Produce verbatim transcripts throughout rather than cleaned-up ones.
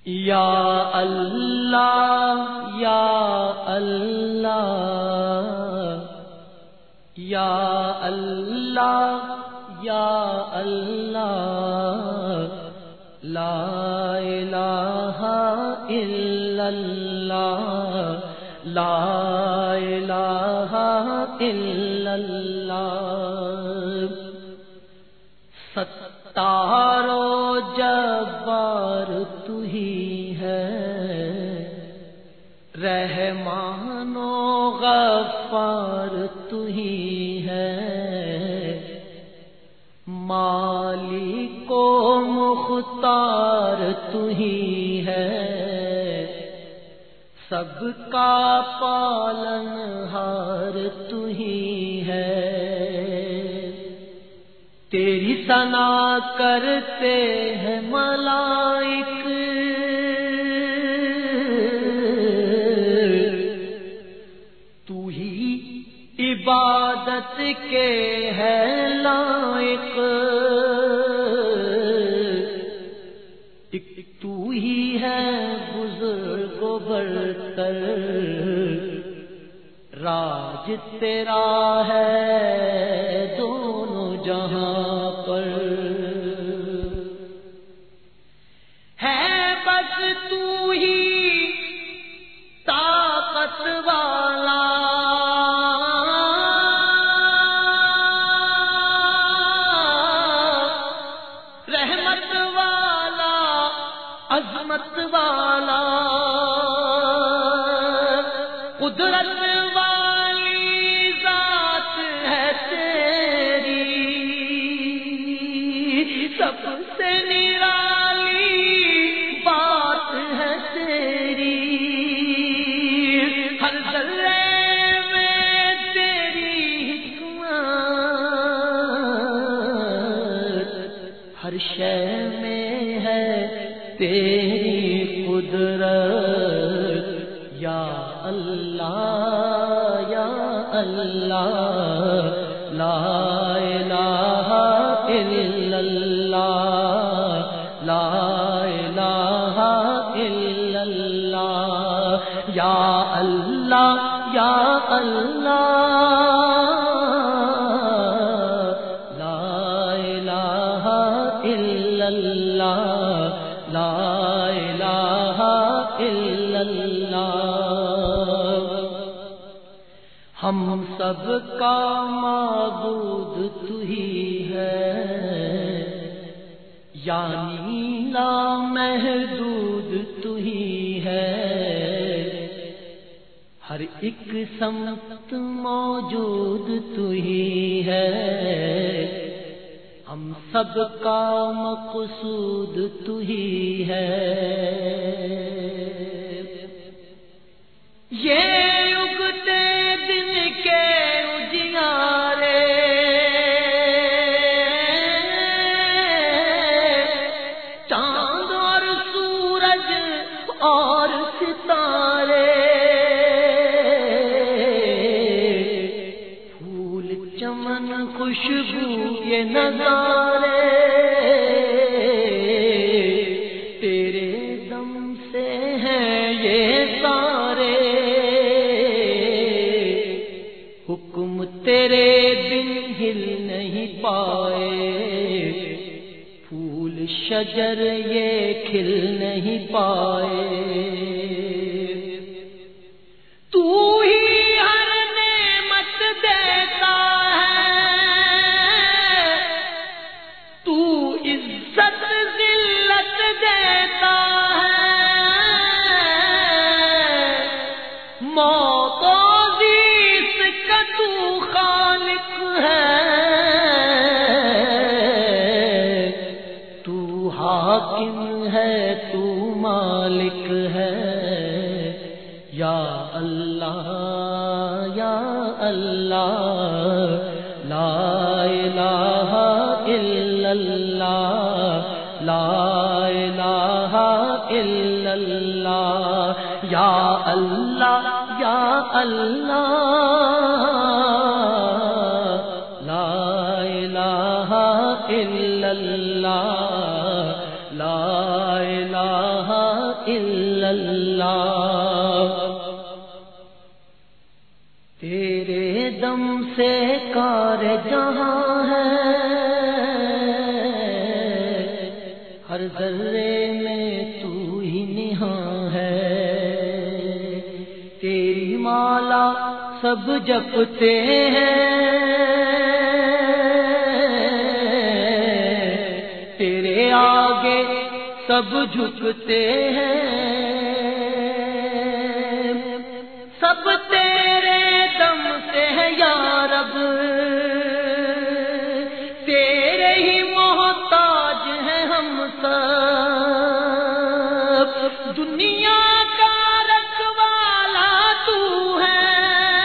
یا اللہ یا اللہ یا اللہ یا اللہ لا الہ الا اللہ لا الہ الا اللہ ستار و جبار تو ہی ہے، رحمان و غفار تو ہی ہے، مالک و مختار تو ہی ہے، سب کا پالن ہار تو ہی ہے، تیری ثنا کرتے ہیں ملائک، تو ہی عبادت کے ہے لائق، ایک تو ہی ہے بزرگ و برتر، راج تیرا ہے دونوں جہاں پر، ہے بس تو ہی طاقت والا، رحمت والا، عظمت والا، قدرت والی ذات ہے تیری، سب سے نرالی بات ہے تیری، ہر ذرے میں تیری حکمت، ہر شے میں ہے تیری قدرت، یا اللہ یا اللہ لا الہ الا اللہ لا الہ الا اللہ یا اللہ یا اللہ لا الہ الا اللہ لا الہ الا اللہ، ہم سب کا معبود تو ہی ہے، یعنی لا محدود تو ہی ہے، ہر ایک سمت موجود تو ہی ہے، ہم سب کا مقصود تو ہی ہے، یہ اگتے دن کے اجیارے چاند اور سورج اور ستارے، پھول چمن خوشبو یہ نظارے، تیرے دم سے ہیں یہ سارے، حکم تیرے بن ہل نہیں پائے، پھول شجر یہ کھل نہیں پائے، تو ہی ہر نعمت دیتا ہے، تو عزت ذلت دیتا ہے، موت و زیست کا تو خالق ہے، تو حاکم ہے تو مالک ہے، یا اللہ یا اللہ لا الہ الا اللہ لا الہ الا اللہ یا اللہ یا اللہ لا الہ الا اللہ لا الہ دم سے کار جہاں ہے، ہر ذرے میں تو ہی نہاں ہے، تیری مالا سب جپتے ہیں، تیرے آگے سب جھکتے ہیں، سب تیرے دم سے ہے یا رب، تیرے ہی محتاج ہیں ہم سب، دنیا کا رکھوالا تو ہے،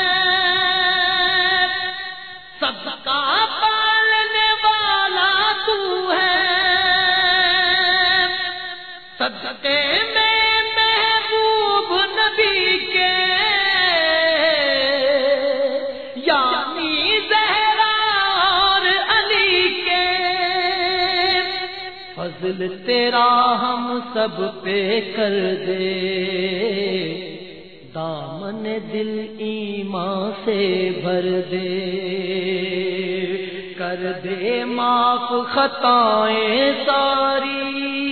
سب کا پالنے والا تو ہے، صدقے میں محبوب نبی کے یعنی زہرا اور علی کے، فضل تیرا ہم سب پہ کر دے، دامن دل ایمان سے بھر دے، کر دے معاف خطائیں ساری،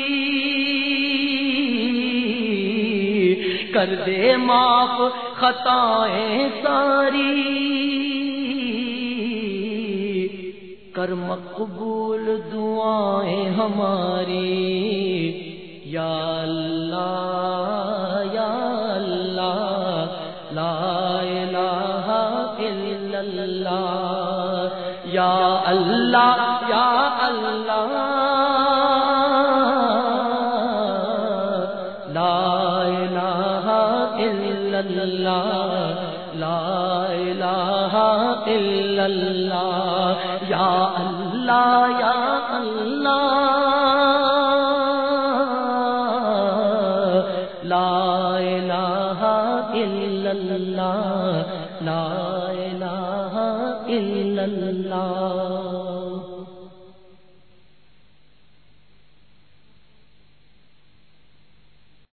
کر دے معاف خطائیں ساری، کر مقبول دعائیں ہماری، یا اللہ یا اللہ لا الہ الا اللہ، یا اللہ یا اللہ لا الہ الا اللہ، لا الہ الا اللہ، یا اللہ یا اللہ لا الہ الا اللہ، لا الہ الا اللہ۔